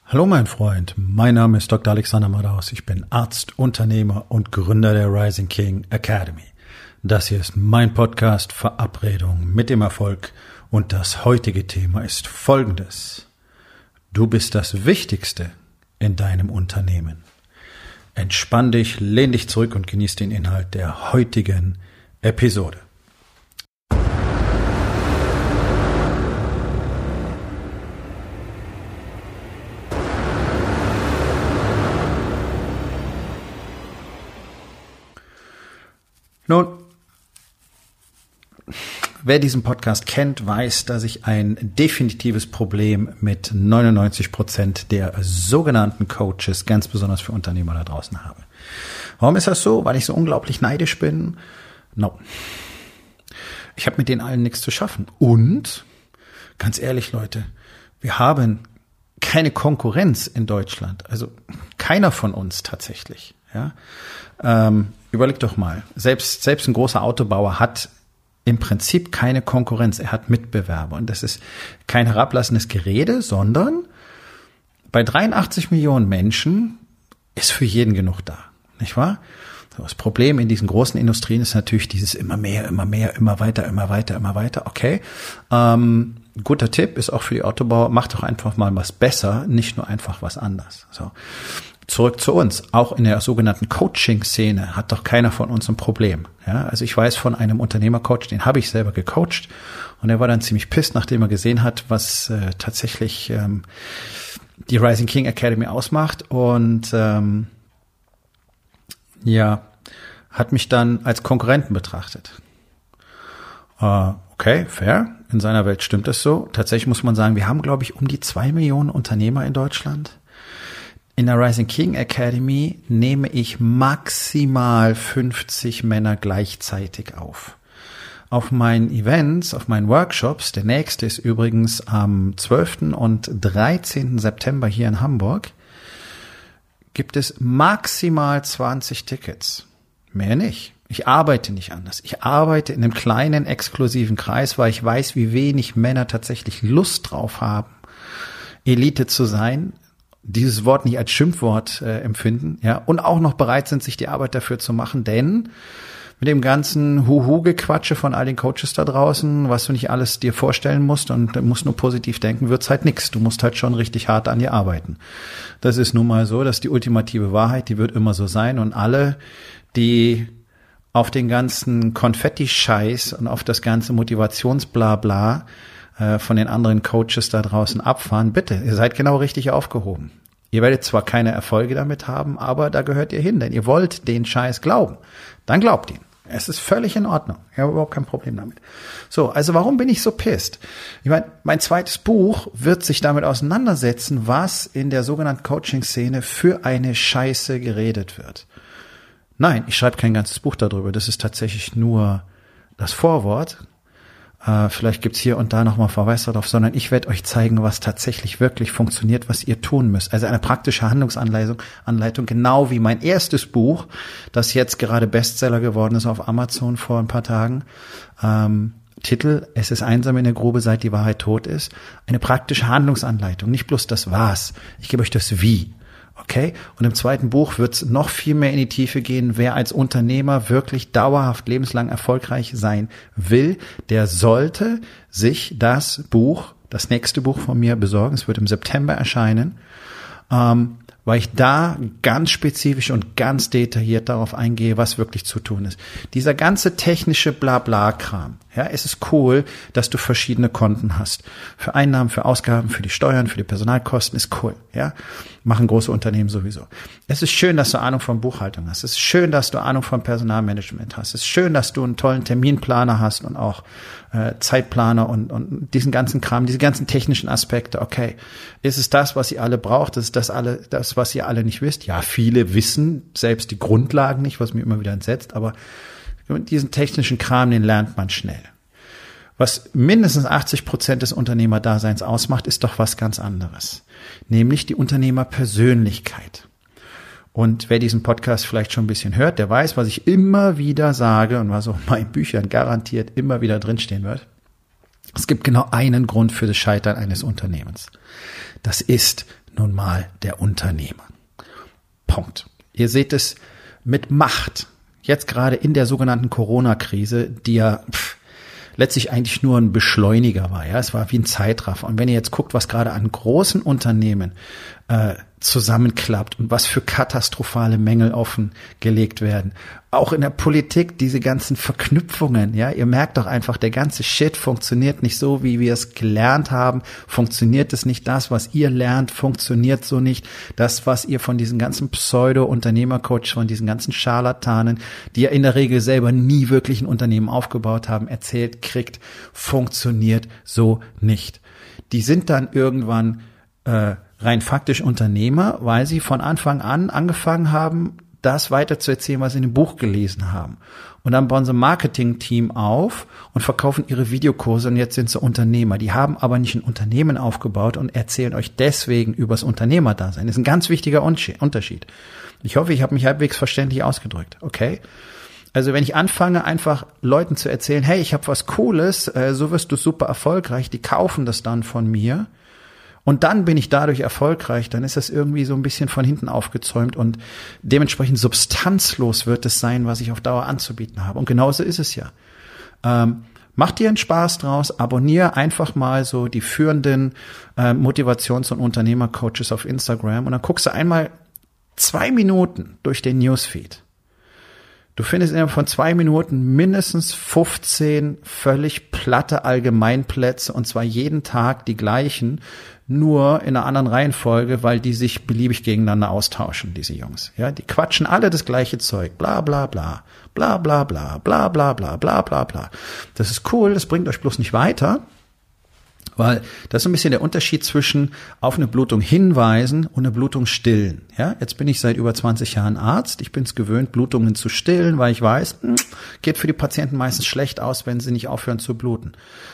Hallo mein Freund, mein Name ist Dr. Alexander Madaus. Ich bin Arzt, Unternehmer und Gründer der Rising King Academy. Das hier ist mein Podcast Verabredung mit dem Erfolg und das heutige Thema ist folgendes. Du bist das Wichtigste in deinem Unternehmen. Entspann dich, lehn dich zurück und genieß den Inhalt der heutigen Episode. Nun, wer diesen Podcast kennt, weiß, dass ich ein definitives Problem mit 99% der sogenannten Coaches, ganz besonders für Unternehmer da draußen habe. Warum ist das so? Weil ich so unglaublich neidisch bin? No. Ich habe mit denen allen nichts zu schaffen. Und, ganz ehrlich Leute, wir haben keine Konkurrenz in Deutschland. Also keiner von uns tatsächlich. Ja. Überleg doch mal, selbst ein großer Autobauer hat im Prinzip keine Konkurrenz, er hat Mitbewerber und das ist kein herablassendes Gerede, sondern bei 83 Millionen Menschen ist für jeden genug da, nicht wahr? Das Problem in diesen großen Industrien ist natürlich dieses immer mehr, immer weiter, okay. Guter Tipp ist auch für die Autobauer, macht doch einfach mal was besser, nicht nur einfach was anders. So. Zurück zu uns. Auch in der sogenannten Coaching-Szene hat doch keiner von uns ein Problem. Ja, also ich weiß von einem Unternehmercoach, den habe ich selber gecoacht und er war dann ziemlich pisst, nachdem er gesehen hat, was tatsächlich die Rising King Academy ausmacht und hat mich dann als Konkurrenten betrachtet. Okay, fair. In seiner Welt stimmt es so. Tatsächlich muss man sagen, wir haben, glaube ich, um die 2 Millionen Unternehmer in Deutschland. In der Rising King Academy nehme ich maximal 50 Männer gleichzeitig auf. Auf meinen Events, auf meinen Workshops, der nächste ist übrigens am 12. und 13. September hier in Hamburg, gibt es maximal 20 Tickets. Mehr nicht. Ich arbeite nicht anders. Ich arbeite in einem kleinen, exklusiven Kreis, weil ich weiß, wie wenig Männer tatsächlich Lust drauf haben, Elite zu sein, dieses Wort nicht als Schimpfwort empfinden, ja, und auch noch bereit sind, sich die Arbeit dafür zu machen, denn mit dem ganzen Huhu-Gequatsche von all den Coaches da draußen, was du nicht alles dir vorstellen musst und musst nur positiv denken, wird's halt nix. Du musst halt schon richtig hart an dir arbeiten. Das ist nun mal so, dass die ultimative Wahrheit, die wird immer so sein und alle, die auf den ganzen Konfetti-Scheiß und auf das ganze Motivationsblabla von den anderen Coaches da draußen abfahren, bitte, ihr seid genau richtig aufgehoben. Ihr werdet zwar keine Erfolge damit haben, aber da gehört ihr hin, denn ihr wollt den Scheiß glauben. Dann glaubt ihn. Es ist völlig in Ordnung. Ich habe überhaupt kein Problem damit. So, also warum bin ich so pisst? Ich meine, mein zweites Buch wird sich damit auseinandersetzen, was in der sogenannten Coaching-Szene für eine Scheiße geredet wird. Nein, ich schreibe kein ganzes Buch darüber. Das ist tatsächlich nur das Vorwort. Vielleicht gibt's hier und da nochmal Verweis darauf, sondern ich werde euch zeigen, was tatsächlich wirklich funktioniert, was ihr tun müsst. Also eine praktische Handlungsanleitung, genau wie mein erstes Buch, das jetzt gerade Bestseller geworden ist auf Amazon vor ein paar Tagen. Titel, es ist einsam in der Grube, seit die Wahrheit tot ist. Eine praktische Handlungsanleitung, nicht bloß das Was. Ich gebe euch das Wie. Okay? Und im zweiten Buch wird es noch viel mehr in die Tiefe gehen. Wer als Unternehmer wirklich dauerhaft lebenslang erfolgreich sein will, der sollte sich das nächste Buch von mir besorgen. Es wird im September erscheinen, weil ich da ganz spezifisch und ganz detailliert darauf eingehe, was wirklich zu tun ist. Dieser ganze technische Blabla-Kram, ja, es ist cool, dass du verschiedene Konten hast. Für Einnahmen, für Ausgaben, für die Steuern, für die Personalkosten ist cool, ja. Machen große Unternehmen sowieso. Es ist schön, dass du Ahnung von Buchhaltung hast. Es ist schön, dass du Ahnung von Personalmanagement hast. Es ist schön, dass du einen tollen Terminplaner hast und auch Zeitplaner und diesen ganzen Kram, diese ganzen technischen Aspekte. Okay, ist es das, was ihr alle braucht? Ist das was ihr alle nicht wisst? Ja, viele wissen selbst die Grundlagen nicht, was mir immer wieder entsetzt, aber diesen technischen Kram, den lernt man schnell. Was mindestens 80% des Unternehmerdaseins ausmacht, ist doch was ganz anderes. Nämlich die Unternehmerpersönlichkeit. Und wer diesen Podcast vielleicht schon ein bisschen hört, der weiß, was ich immer wieder sage und was auch in meinen Büchern garantiert immer wieder drinstehen wird. Es gibt genau einen Grund für das Scheitern eines Unternehmens. Das ist nun mal der Unternehmer. Punkt. Ihr seht es mit Macht. Jetzt gerade in der sogenannten Corona-Krise, die ja letztlich eigentlich nur ein Beschleuniger war. Ja, es war wie ein Zeitraffer. Und wenn ihr jetzt guckt, was gerade an großen Unternehmen zusammenklappt und was für katastrophale Mängel offengelegt werden. Auch in der Politik, diese ganzen Verknüpfungen, ja, ihr merkt doch einfach, der ganze Shit funktioniert nicht so, wie wir es gelernt haben, funktioniert es nicht, das, was ihr lernt, funktioniert so nicht, das, was ihr von diesen ganzen Pseudo-Unternehmercoaches, von diesen ganzen Scharlatanen, die ja in der Regel selber nie wirklich ein Unternehmen aufgebaut haben, erzählt kriegt, funktioniert so nicht. Die sind dann irgendwann rein faktisch Unternehmer, weil sie von Anfang an angefangen haben, das weiterzuerzählen, was sie in dem Buch gelesen haben. Und dann bauen sie ein Marketing-Team auf und verkaufen ihre Videokurse und jetzt sind sie Unternehmer. Die haben aber nicht ein Unternehmen aufgebaut und erzählen euch deswegen übers Unternehmerdasein. Das ist ein ganz wichtiger Unterschied. Ich hoffe, ich habe mich halbwegs verständlich ausgedrückt, okay? Also wenn ich anfange, einfach Leuten zu erzählen, hey, ich habe was Cooles, so wirst du super erfolgreich, die kaufen das dann von mir, und dann bin ich dadurch erfolgreich, dann ist das irgendwie so ein bisschen von hinten aufgezäumt und dementsprechend substanzlos wird es sein, was ich auf Dauer anzubieten habe. Und genauso ist es ja. Mach dir einen Spaß draus, abonniere einfach mal so die führenden Motivations- und Unternehmercoaches auf Instagram und dann guckst du einmal 2 Minuten durch den Newsfeed. Du findest innerhalb von 2 Minuten mindestens 15 völlig platte Allgemeinplätze und zwar jeden Tag die gleichen, nur in einer anderen Reihenfolge, weil die sich beliebig gegeneinander austauschen, diese Jungs. Ja, die quatschen alle das gleiche Zeug, bla bla bla, bla bla bla, bla bla bla, bla bla bla. Das ist cool, das bringt euch bloß nicht weiter. Weil das ist so ein bisschen der Unterschied zwischen auf eine Blutung hinweisen und eine Blutung stillen. Ja, jetzt bin ich seit über 20 Jahren Arzt. Ich bin es gewöhnt, Blutungen zu stillen, weil ich weiß, geht für die Patienten meistens schlecht aus, wenn sie nicht aufhören zu bluten.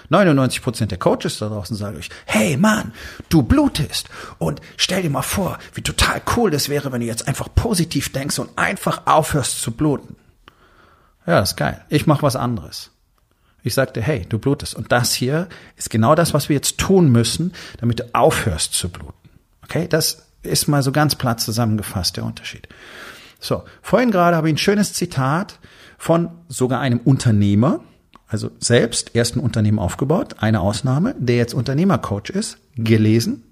99% der Coaches da draußen sagen euch, hey Mann, du blutest und stell dir mal vor, wie total cool das wäre, wenn du jetzt einfach positiv denkst und einfach aufhörst zu bluten. Ja, das ist geil. Ich mache was anderes. Ich sagte, hey, du blutest. Und das hier ist genau das, was wir jetzt tun müssen, damit du aufhörst zu bluten. Okay, das ist mal so ganz platt zusammengefasst, der Unterschied. So, vorhin gerade habe ich ein schönes Zitat von sogar einem Unternehmer, also selbst erst ein Unternehmen aufgebaut, eine Ausnahme, der jetzt Unternehmercoach ist, gelesen.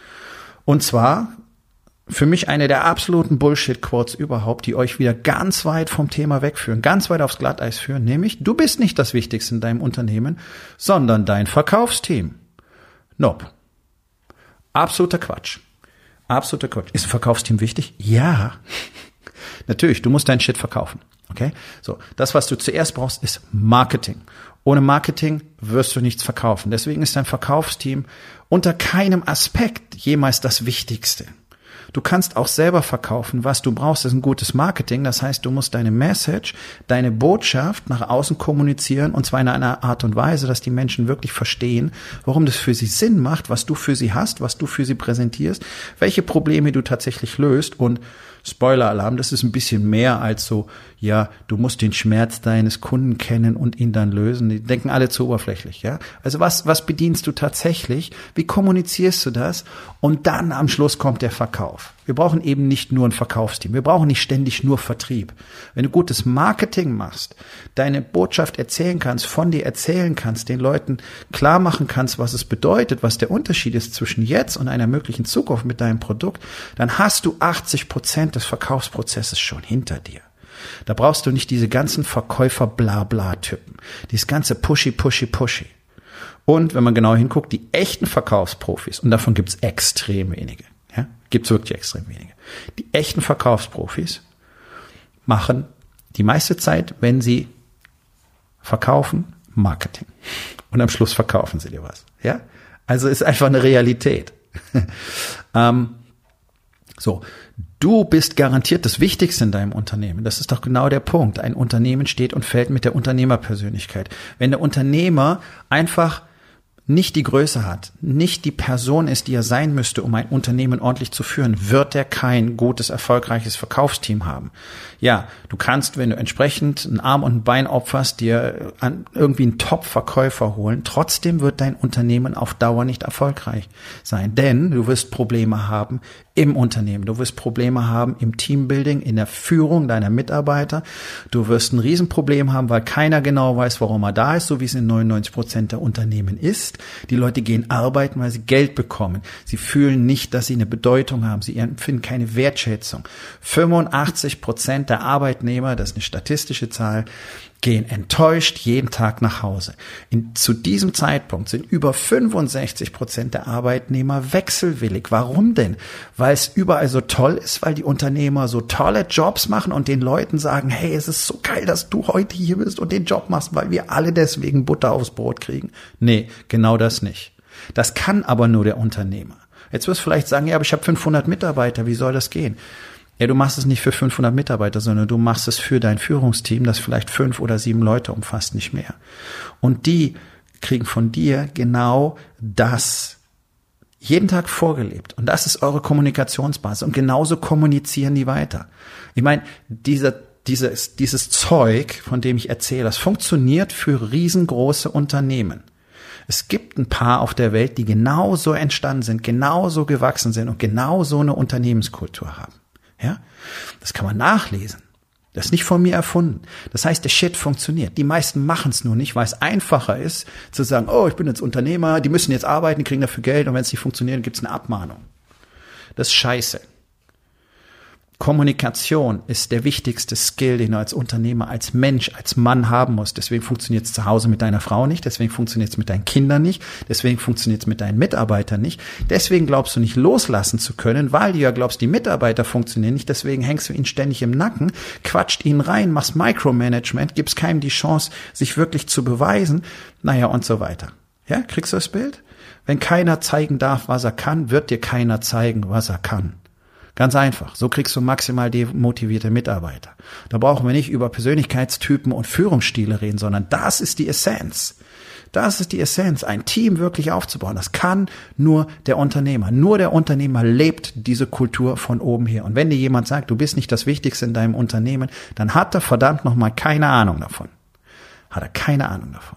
Und zwar für mich eine der absoluten Bullshit-Quotes überhaupt, die euch wieder ganz weit vom Thema wegführen, ganz weit aufs Glatteis führen, nämlich, du bist nicht das Wichtigste in deinem Unternehmen, sondern dein Verkaufsteam. Nope. Absoluter Quatsch. Absoluter Quatsch. Ist ein Verkaufsteam wichtig? Ja. Natürlich, du musst deinen Shit verkaufen. Okay? So. Das, was du zuerst brauchst, ist Marketing. Ohne Marketing wirst du nichts verkaufen. Deswegen ist dein Verkaufsteam unter keinem Aspekt jemals das Wichtigste. Du kannst auch selber verkaufen. Was du brauchst, ist ein gutes Marketing. Das heißt, du musst deine Message, deine Botschaft nach außen kommunizieren und zwar in einer Art und Weise, dass die Menschen wirklich verstehen, warum das für sie Sinn macht, was du für sie hast, was du für sie präsentierst, welche Probleme du tatsächlich löst und Spoiler-Alarm, das ist ein bisschen mehr als so, ja, du musst den Schmerz deines Kunden kennen und ihn dann lösen. Die denken alle zu oberflächlich, ja. Also was bedienst du tatsächlich? Wie kommunizierst du das? Und dann am Schluss kommt der Verkauf. Wir brauchen eben nicht nur ein Verkaufsteam. Wir brauchen nicht ständig nur Vertrieb. Wenn du gutes Marketing machst, deine Botschaft erzählen kannst, von dir erzählen kannst, den Leuten klar machen kannst, was es bedeutet, was der Unterschied ist zwischen jetzt und einer möglichen Zukunft mit deinem Produkt, dann hast du 80% des Verkaufsprozesses schon hinter dir. Da brauchst du nicht diese ganzen Verkäufer-Blabla-Typen. Dieses ganze Pushy. Und wenn man genau hinguckt, die echten Verkaufsprofis, und davon gibt's extrem wenige, ja, gibt's wirklich extrem wenige. Die echten Verkaufsprofis machen die meiste Zeit, wenn sie verkaufen, Marketing. Und am Schluss verkaufen sie dir was. Ja? Also ist einfach eine Realität. So, du bist garantiert das Wichtigste in deinem Unternehmen. Das ist doch genau der Punkt. Ein Unternehmen steht und fällt mit der Unternehmerpersönlichkeit. Wenn der Unternehmer einfach nicht die Größe hat, nicht die Person ist, die er sein müsste, um ein Unternehmen ordentlich zu führen, wird er kein gutes, erfolgreiches Verkaufsteam haben. Ja, du kannst, wenn du entsprechend einen Arm und ein Bein opferst, dir irgendwie einen Top-Verkäufer holen. Trotzdem wird dein Unternehmen auf Dauer nicht erfolgreich sein, denn du wirst Probleme haben im Unternehmen. Du wirst Probleme haben im Teambuilding, in der Führung deiner Mitarbeiter. Du wirst ein Riesenproblem haben, weil keiner genau weiß, warum er da ist, so wie es in 99% der Unternehmen ist. Die Leute gehen arbeiten, weil sie Geld bekommen. Sie fühlen nicht, dass sie eine Bedeutung haben. Sie empfinden keine Wertschätzung. 85% der Arbeitnehmer, das ist eine statistische Zahl, gehen enttäuscht jeden Tag nach Hause. Zu diesem Zeitpunkt sind über 65% der Arbeitnehmer wechselwillig. Warum denn? Weil es überall so toll ist, weil die Unternehmer so tolle Jobs machen und den Leuten sagen, hey, es ist so geil, dass du heute hier bist und den Job machst, weil wir alle deswegen Butter aufs Brot kriegen. Nee, genau das nicht. Das kann aber nur der Unternehmer. Jetzt wirst du vielleicht sagen, ja, aber ich habe 500 Mitarbeiter, wie soll das gehen? Ja, du machst es nicht für 500 Mitarbeiter, sondern du machst es für dein Führungsteam, das vielleicht 5 oder 7 Leute umfasst, nicht mehr. Und die kriegen von dir genau das jeden Tag vorgelebt. Und das ist eure Kommunikationsbasis. Und genauso kommunizieren die weiter. Ich meine, dieses Zeug, von dem ich erzähle, das funktioniert für riesengroße Unternehmen. Es gibt ein paar auf der Welt, die genauso entstanden sind, genauso gewachsen sind und genauso eine Unternehmenskultur haben. Ja, das kann man nachlesen. Das ist nicht von mir erfunden. Das heißt, der Shit funktioniert. Die meisten machen es nur nicht, weil es einfacher ist, zu sagen, oh, ich bin jetzt Unternehmer, die müssen jetzt arbeiten, die kriegen dafür Geld und wenn es nicht funktioniert, gibt es eine Abmahnung. Das ist scheiße. Kommunikation ist der wichtigste Skill, den du als Unternehmer, als Mensch, als Mann haben musst. Deswegen funktioniert es zu Hause mit deiner Frau nicht, deswegen funktioniert es mit deinen Kindern nicht, deswegen funktioniert es mit deinen Mitarbeitern nicht. Deswegen glaubst du nicht loslassen zu können, weil du ja glaubst, die Mitarbeiter funktionieren nicht, deswegen hängst du ihnen ständig im Nacken, quatscht ihnen rein, machst Micromanagement, gibst keinem die Chance, sich wirklich zu beweisen, naja und so weiter. Ja, kriegst du das Bild? Wenn keiner zeigen darf, was er kann, wird dir keiner zeigen, was er kann. Ganz einfach. So kriegst du maximal demotivierte Mitarbeiter. Da brauchen wir nicht über Persönlichkeitstypen und Führungsstile reden, sondern das ist die Essenz. Das ist die Essenz, ein Team wirklich aufzubauen. Das kann nur der Unternehmer. Nur der Unternehmer lebt diese Kultur von oben her. Und wenn dir jemand sagt, du bist nicht das Wichtigste in deinem Unternehmen, dann hat er verdammt nochmal keine Ahnung davon. Hat er keine Ahnung davon.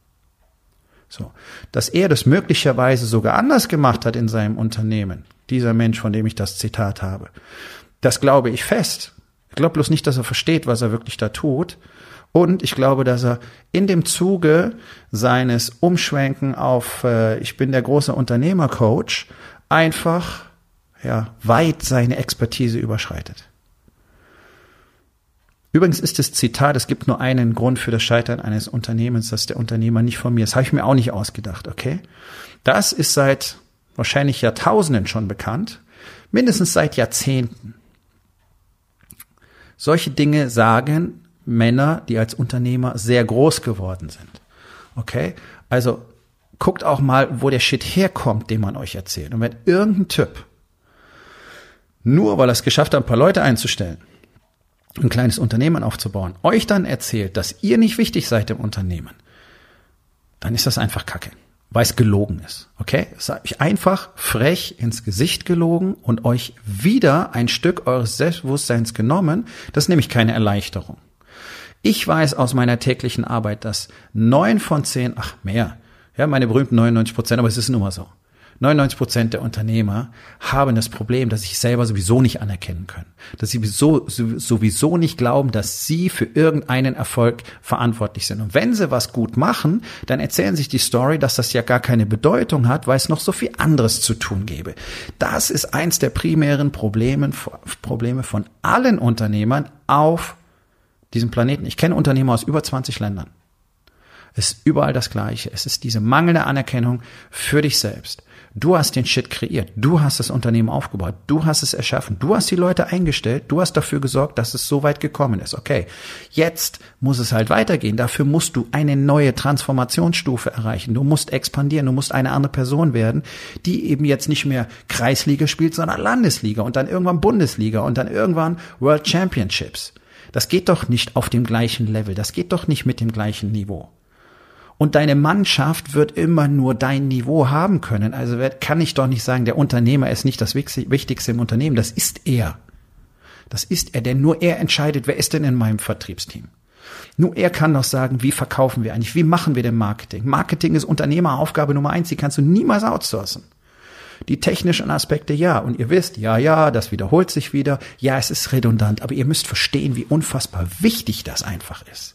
So, dass er das möglicherweise sogar anders gemacht hat in seinem Unternehmen, dieser Mensch, von dem ich das Zitat habe, das glaube ich fest. Ich glaube bloß nicht, dass er versteht, was er wirklich da tut. Und ich glaube, dass er in dem Zuge seines Umschwenken auf ich bin der große Unternehmercoach einfach weit seine Expertise überschreitet. Übrigens ist das Zitat, es gibt nur einen Grund für das Scheitern eines Unternehmens, das ist der Unternehmer nicht von mir. Das habe ich mir auch nicht ausgedacht, okay? Das ist seit wahrscheinlich Jahrtausenden schon bekannt, mindestens seit Jahrzehnten. Solche Dinge sagen Männer, die als Unternehmer sehr groß geworden sind, okay? Also guckt auch mal, wo der Shit herkommt, den man euch erzählt. Und wenn irgendein Typ, nur weil er es geschafft hat, ein paar Leute einzustellen, ein kleines Unternehmen aufzubauen, euch dann erzählt, dass ihr nicht wichtig seid im Unternehmen, dann ist das einfach Kacke, weil es gelogen ist, okay? Es hat euch einfach frech ins Gesicht gelogen und euch wieder ein Stück eures Selbstbewusstseins genommen. Das ist nämlich keine Erleichterung. Ich weiß aus meiner täglichen Arbeit, dass 9 von 10, meine berühmten 99%, aber es ist nun mal so. 99% der Unternehmer haben das Problem, dass sie sich selber sowieso nicht anerkennen können. Dass sie sowieso nicht glauben, dass sie für irgendeinen Erfolg verantwortlich sind. Und wenn sie was gut machen, dann erzählen sich die Story, dass das ja gar keine Bedeutung hat, weil es noch so viel anderes zu tun gäbe. Das ist eins der primären Probleme von allen Unternehmern auf diesem Planeten. Ich kenne Unternehmer aus über 20 Ländern. Es ist überall das Gleiche. Es ist diese mangelnde Anerkennung für dich selbst. Du hast den Shit kreiert. Du hast das Unternehmen aufgebaut. Du hast es erschaffen. Du hast die Leute eingestellt. Du hast dafür gesorgt, dass es so weit gekommen ist. Okay, jetzt muss es halt weitergehen. Dafür musst du eine neue Transformationsstufe erreichen. Du musst expandieren. Du musst eine andere Person werden, die eben jetzt nicht mehr Kreisliga spielt, sondern Landesliga und dann irgendwann Bundesliga und dann irgendwann World Championships. Das geht doch nicht auf dem gleichen Level. Das geht doch nicht mit dem gleichen Niveau. Und deine Mannschaft wird immer nur dein Niveau haben können. Also kann ich doch nicht sagen, der Unternehmer ist nicht das Wichtigste im Unternehmen. Das ist er. Das ist er, denn nur er entscheidet, wer ist denn in meinem Vertriebsteam. Nur er kann doch sagen, wie verkaufen wir eigentlich, wie machen wir denn Marketing. Marketing ist Unternehmeraufgabe Nummer 1, die kannst du niemals outsourcen. Die technischen Aspekte, ja. Und ihr wisst, ja, das wiederholt sich wieder. Ja, es ist redundant, aber ihr müsst verstehen, wie unfassbar wichtig das einfach ist.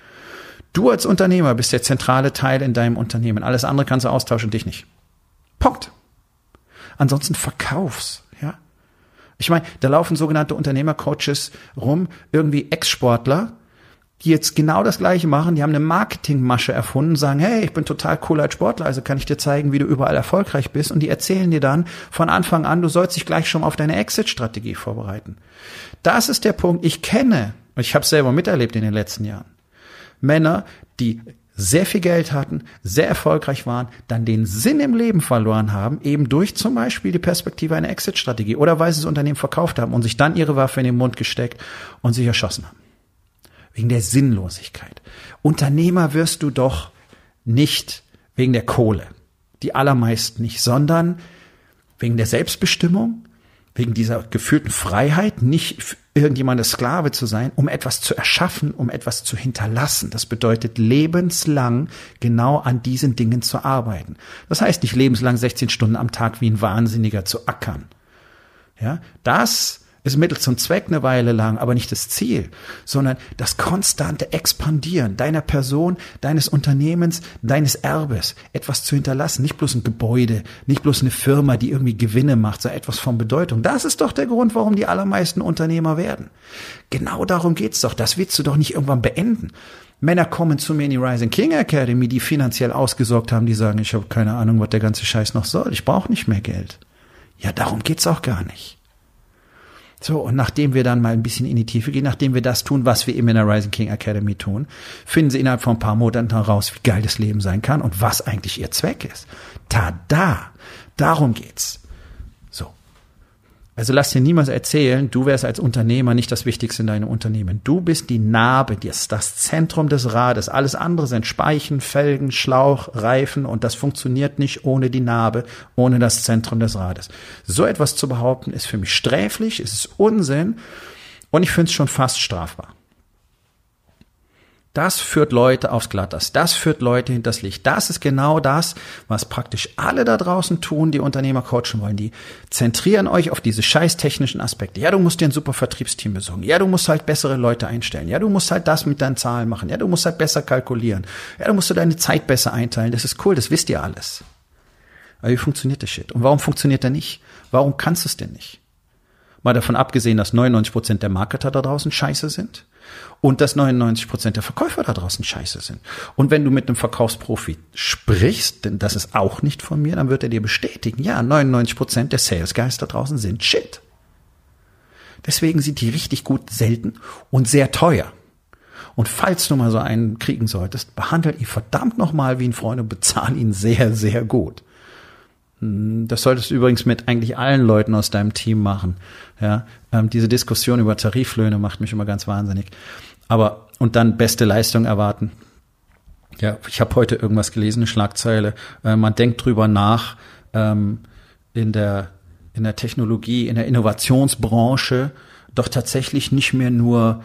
Du als Unternehmer bist der zentrale Teil in deinem Unternehmen. Alles andere kannst du austauschen, dich nicht. Punkt. Ansonsten verkauf's, ja. Ich meine, da laufen sogenannte Unternehmercoaches rum, irgendwie Ex-Sportler, die jetzt genau das Gleiche machen. Die haben eine Marketingmasche erfunden, sagen, hey, ich bin total cool als Sportler, also kann ich dir zeigen, wie du überall erfolgreich bist. Und die erzählen dir dann von Anfang an, du sollst dich gleich schon auf deine Exit-Strategie vorbereiten. Das ist der Punkt. Ich habe es selber miterlebt in den letzten Jahren. Männer, die sehr viel Geld hatten, sehr erfolgreich waren, dann den Sinn im Leben verloren haben, eben durch zum Beispiel die Perspektive einer Exit-Strategie oder weil sie das Unternehmen verkauft haben und sich dann ihre Waffe in den Mund gesteckt und sich erschossen haben. Wegen der Sinnlosigkeit. Unternehmer wirst du doch nicht wegen der Kohle. Die allermeisten nicht, sondern wegen der Selbstbestimmung, wegen dieser gefühlten Freiheit, nicht irgendjemandes Sklave zu sein, um etwas zu erschaffen, um etwas zu hinterlassen. Das bedeutet, lebenslang genau an diesen Dingen zu arbeiten. Das heißt nicht lebenslang 16 Stunden am Tag wie ein Wahnsinniger zu ackern. Ja, das ist Mittel zum Zweck eine Weile lang, aber nicht das Ziel, sondern das konstante Expandieren deiner Person, deines Unternehmens, deines Erbes, etwas zu hinterlassen, nicht bloß ein Gebäude, nicht bloß eine Firma, die irgendwie Gewinne macht, sondern etwas von Bedeutung. Das ist doch der Grund, warum die allermeisten Unternehmer werden. Genau darum geht's doch. Das willst du doch nicht irgendwann beenden. Männer kommen zu mir in die Rising King Academy, die finanziell ausgesorgt haben, die sagen, ich habe keine Ahnung, was der ganze Scheiß noch soll. Ich brauche nicht mehr Geld. Ja, darum geht's auch gar nicht. So, und nachdem wir dann mal ein bisschen in die Tiefe gehen, nachdem wir das tun, was wir eben in der Rising King Academy tun, finden sie innerhalb von ein paar Monaten heraus, wie geil das Leben sein kann und was eigentlich ihr Zweck ist. Tada! Darum geht's. So. Also lass dir niemals erzählen, du wärst als Unternehmer nicht das Wichtigste in deinem Unternehmen. Du bist die Narbe, das Zentrum des Rades. Alles andere sind Speichen, Felgen, Schlauch, Reifen und das funktioniert nicht ohne die Narbe, ohne das Zentrum des Rades. So etwas zu behaupten, ist für mich sträflich, es ist Unsinn und ich finde es schon fast strafbar. Das führt Leute aufs Glatteis. Das führt Leute hinters Licht. Das ist genau das, was praktisch alle da draußen tun, die Unternehmer coachen wollen. Die zentrieren euch auf diese scheiß technischen Aspekte. Ja, du musst dir ein super Vertriebsteam besorgen. Ja, du musst halt bessere Leute einstellen. Ja, du musst halt das mit deinen Zahlen machen. Ja, du musst halt besser kalkulieren. Ja, du musst deine Zeit besser einteilen. Das ist cool, das wisst ihr alles. Aber wie funktioniert das Shit? Und warum funktioniert der nicht? Warum kannst du es denn nicht? Mal davon abgesehen, dass 99% der Marketer da draußen scheiße sind. Und dass 99% der Verkäufer da draußen scheiße sind. Und wenn du mit einem Verkaufsprofi sprichst, denn das ist auch nicht von mir, dann wird er dir bestätigen, ja, 99% der Sales Guys da draußen sind Shit. Deswegen sind die richtig gut selten und sehr teuer. Und falls du mal so einen kriegen solltest, behandle ihn verdammt nochmal wie einen Freund und bezahle ihn sehr, sehr gut. Das solltest du übrigens mit eigentlich allen Leuten aus deinem Team machen. Ja, diese Diskussion über Tariflöhne macht mich immer ganz wahnsinnig. Aber und dann beste Leistung erwarten. Ja, ich habe heute irgendwas gelesen, eine Schlagzeile. Man denkt drüber nach, in der Technologie, in der Innovationsbranche doch tatsächlich nicht mehr nur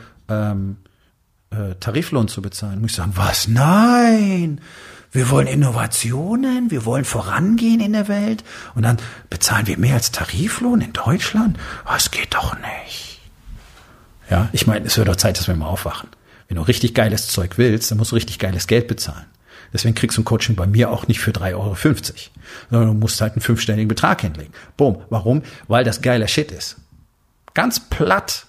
Tariflohn zu bezahlen. Muss ich sagen, was? Nein! Wir wollen Innovationen, wir wollen vorangehen in der Welt und dann bezahlen wir mehr als Tariflohn in Deutschland? Das geht doch nicht. Ja, ich meine, es wird doch Zeit, dass wir mal aufwachen. Wenn du richtig geiles Zeug willst, dann musst du richtig geiles Geld bezahlen. Deswegen kriegst du ein Coaching bei mir auch nicht für 3,50 €, sondern du musst halt einen 5-stelligen Betrag hinlegen. Boom. Warum? Weil das geiler Shit ist. Ganz platt,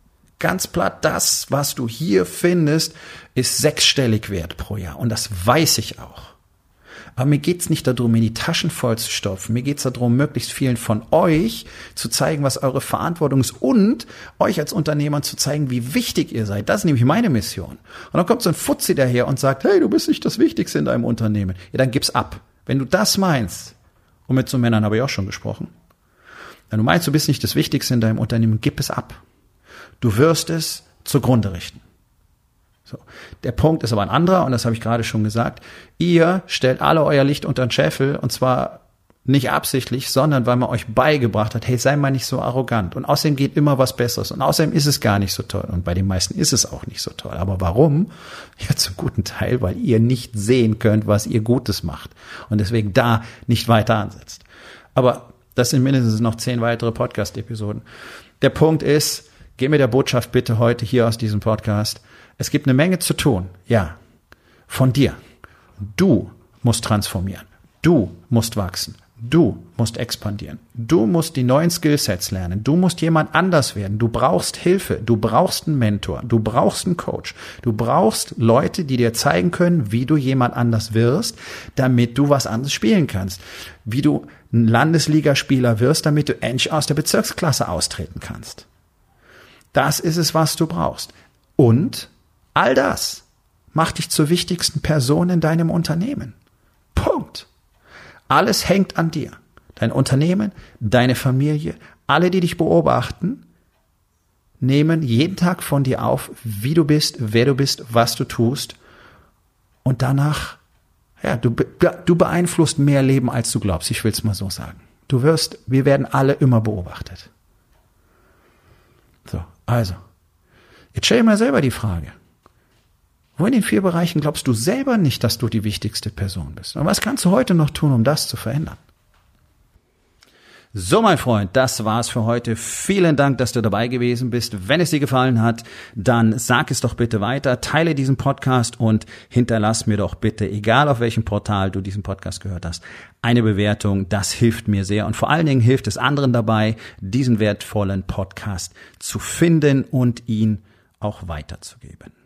das, was du hier findest, ist 6-stellig wert pro Jahr. Und das weiß ich auch. Aber mir geht's nicht darum, mir die Taschen voll zu stopfen. Mir geht's darum, möglichst vielen von euch zu zeigen, was eure Verantwortung ist und euch als Unternehmern zu zeigen, wie wichtig ihr seid. Das ist nämlich meine Mission. Und dann kommt so ein Fuzzi daher und sagt, hey, du bist nicht das Wichtigste in deinem Unternehmen. Ja, dann gib's ab. Wenn du das meinst, und mit so Männern habe ich auch schon gesprochen, wenn du meinst, du bist nicht das Wichtigste in deinem Unternehmen, gib es ab. Du wirst es zugrunde richten. So. Der Punkt ist aber ein anderer, und das habe ich gerade schon gesagt. Ihr stellt alle euer Licht unter den Scheffel, und zwar nicht absichtlich, sondern weil man euch beigebracht hat, hey, sei mal nicht so arrogant. Und außerdem geht immer was Besseres. Und außerdem ist es gar nicht so toll. Und bei den meisten ist es auch nicht so toll. Aber warum? Ja, zum guten Teil, weil ihr nicht sehen könnt, was ihr Gutes macht. Und deswegen da nicht weiter ansetzt. Aber das sind mindestens noch 10 weitere Podcast-Episoden. Der Punkt ist, geh mit der Botschaft bitte heute hier aus diesem Podcast. Es gibt eine Menge zu tun. Ja, von dir. Du musst transformieren. Du musst wachsen. Du musst expandieren. Du musst die neuen Skillsets lernen. Du musst jemand anders werden. Du brauchst Hilfe. Du brauchst einen Mentor. Du brauchst einen Coach. Du brauchst Leute, die dir zeigen können, wie du jemand anders wirst, damit du was anderes spielen kannst. Wie du ein Landesligaspieler wirst, damit du endlich aus der Bezirksklasse austreten kannst. Das ist es, was du brauchst. Und all das macht dich zur wichtigsten Person in deinem Unternehmen. Punkt. Alles hängt an dir. Dein Unternehmen, deine Familie, alle, die dich beobachten, nehmen jeden Tag von dir auf, wie du bist, wer du bist, was du tust. Und danach, ja, du beeinflusst mehr Leben, als du glaubst. Ich will es mal so sagen. Wir werden alle immer beobachtet. So, also, jetzt stell dir mal selber die Frage. Wo in den 4 Bereichen glaubst du selber nicht, dass du die wichtigste Person bist? Und was kannst du heute noch tun, um das zu verändern? So, mein Freund, das war's für heute. Vielen Dank, dass du dabei gewesen bist. Wenn es dir gefallen hat, dann sag es doch bitte weiter, teile diesen Podcast und hinterlass mir doch bitte, egal auf welchem Portal du diesen Podcast gehört hast, eine Bewertung. Das hilft mir sehr und vor allen Dingen hilft es anderen dabei, diesen wertvollen Podcast zu finden und ihn auch weiterzugeben.